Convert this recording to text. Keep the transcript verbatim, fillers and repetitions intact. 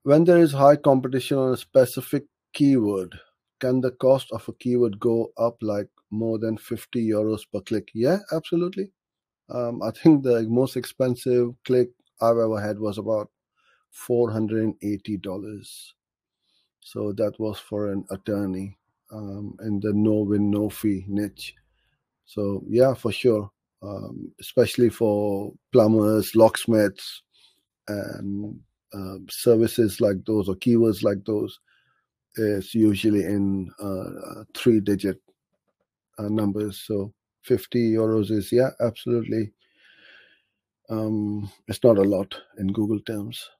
When there is high competition on a specific keyword, can the cost of a keyword go up like more than fifty euros per click? Yeah, absolutely. Um, I think the most expensive click I've ever had was about four hundred eighty dollars. So that was for an attorney um, in the no win, no fee niche. So, yeah, for sure. Um, especially for plumbers, locksmiths, and uh, services like those or keywords like those, is usually in uh, three digit uh, numbers. So fifty euros is, yeah, absolutely. Um, it's not a lot in Google terms.